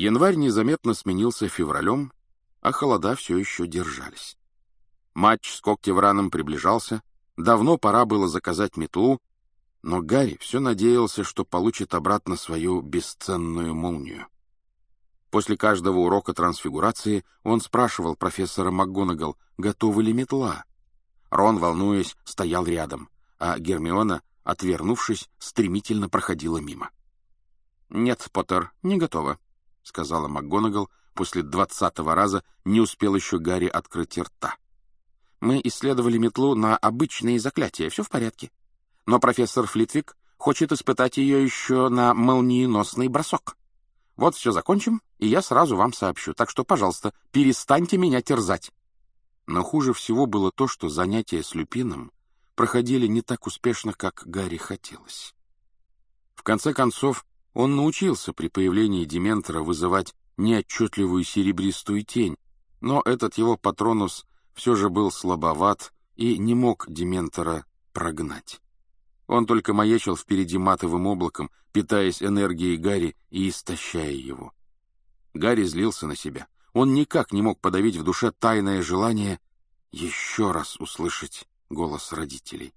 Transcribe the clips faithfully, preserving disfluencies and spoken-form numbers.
Январь незаметно сменился февралем, а холода все еще держались. Матч с Когтевраном приближался, давно пора было заказать метлу, но Гарри все надеялся, что получит обратно свою бесценную молнию. После каждого урока трансфигурации он спрашивал профессора МакГонагал, готова ли метла. Рон, волнуясь, стоял рядом, а Гермиона, отвернувшись, стремительно проходила мимо. «Нет, Поттер, не готова», — сказала МакГонагал. После двадцатого раза не успел еще Гарри открыть рта. «Мы исследовали метлу на обычные заклятия, все в порядке. Но профессор Флитвик хочет испытать ее еще на молниеносный бросок. Вот все закончим, и я сразу вам сообщу, так что, пожалуйста, перестаньте меня терзать». Но хуже всего было то, что занятия с Люпином проходили не так успешно, как Гарри хотелось. В конце концов, он научился при появлении Дементора вызывать неотчетливую серебристую тень, но этот его патронус все же был слабоват и не мог Дементора прогнать. Он только маячил впереди матовым облаком, питаясь энергией Гарри и истощая его. Гарри злился на себя. Он никак не мог подавить в душе тайное желание еще раз услышать голос родителей.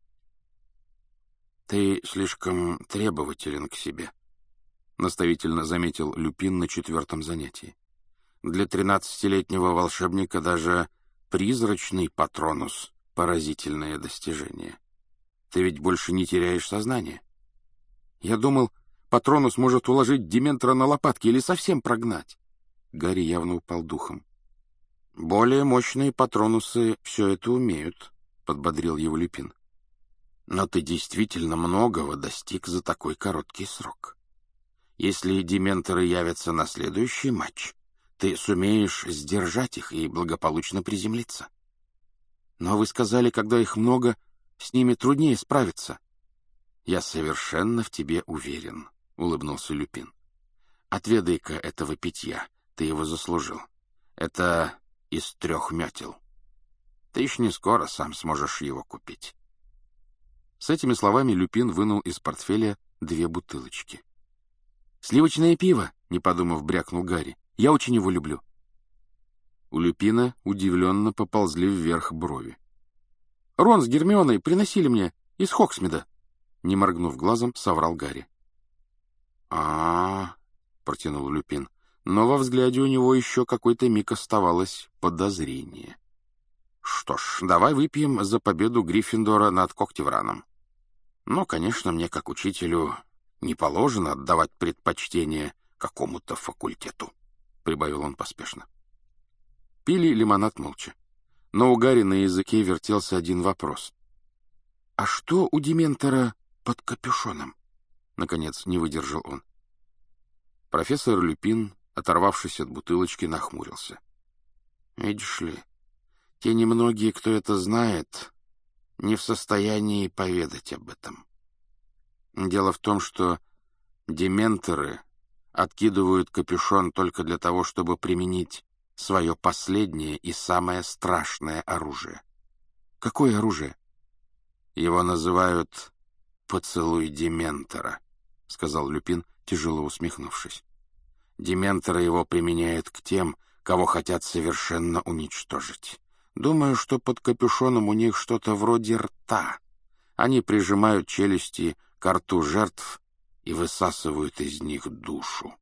«Ты слишком требователен к себе», — наставительно заметил Люпин на четвертом занятии. «Для тринадцатилетнего волшебника даже призрачный патронус — поразительное достижение. Ты ведь больше не теряешь сознание. Я думал, патронус может уложить Дементора на лопатки или совсем прогнать». Гарри явно упал духом. «Более мощные патронусы все это умеют», — подбодрил его Люпин. «Но ты действительно многого достиг за такой короткий срок. Если дементоры явятся на следующий матч, ты сумеешь сдержать их и благополучно приземлиться. Но вы сказали, когда их много, с ними труднее справиться». «Я совершенно в тебе уверен», — улыбнулся Люпин. «Отведай-ка этого питья, ты его заслужил. Это из трех метел. Ты еще не скоро сам сможешь его купить». С этими словами Люпин вынул из портфеля две бутылочки. «Сливочное пиво», — не подумав, брякнул Гарри. «Я очень его люблю». У Люпина удивленно поползли вверх брови. «Рон с Гермионой приносили мне из Хоксмида», — не моргнув глазом, соврал Гарри. «А-а-а», — протянул Люпин, но во взгляде у него еще какой-то миг оставалось подозрение. «Что ж, давай выпьем за победу Гриффиндора над Когтевраном. Но, конечно, мне, как учителю, не положено отдавать предпочтение какому-то факультету», — прибавил он поспешно. Пили лимонад молча. Но у Гарри на языке вертелся один вопрос. «А что у Дементора под капюшоном?» — наконец не выдержал он. Профессор Люпин, оторвавшись от бутылочки, нахмурился. «Видишь ли, те немногие, кто это знает, не в состоянии поведать об этом. Дело в том, что дементоры откидывают капюшон только для того, чтобы применить свое последнее и самое страшное оружие». «Какое оружие?» «Его называют «поцелуй дементора», — сказал Люпин, тяжело усмехнувшись. «Дементоры его применяют к тем, кого хотят совершенно уничтожить. Думаю, что под капюшоном у них что-то вроде рта. Они прижимают челюсти к рту жертв и высасывают из них душу».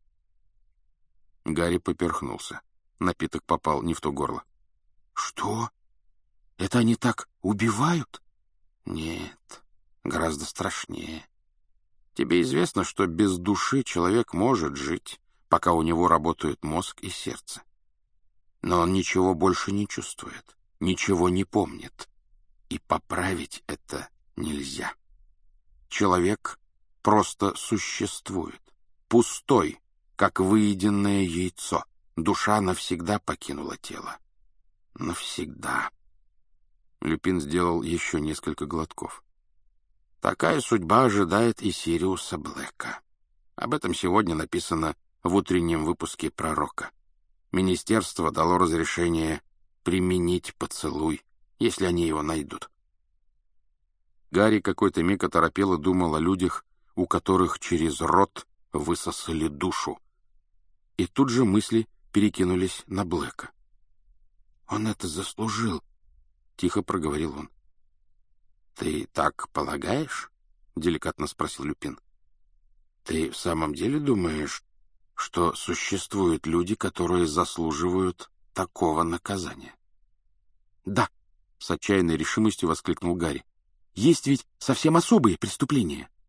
Гарри поперхнулся. Напиток попал не в то горло. «Что? Это они так убивают?» «Нет, гораздо страшнее. Тебе известно, что без души человек может жить, пока у него работают мозг и сердце. Но он ничего больше не чувствует, ничего не помнит. И поправить это нельзя. Человек просто существует, пустой, как выеденное яйцо. Душа навсегда покинула тело. Навсегда». Люпин сделал еще несколько глотков. «Такая судьба ожидает и Сириуса Блэка. Об этом сегодня написано в утреннем выпуске «Пророка». Министерство дало разрешение применить поцелуй, если они его найдут». Гарри какой-то миг оторопело думал о людях, у которых через рот высосали душу, И тут же мысли перекинулись на Блэка. «Он это заслужил», — тихо проговорил он. «Ты так полагаешь?» — деликатно спросил Люпин. «Ты в самом деле думаешь, что существуют люди, которые заслуживают такого наказания?» «Да», — с отчаянной решимостью воскликнул Гарри. «Есть ведь совсем особые преступления.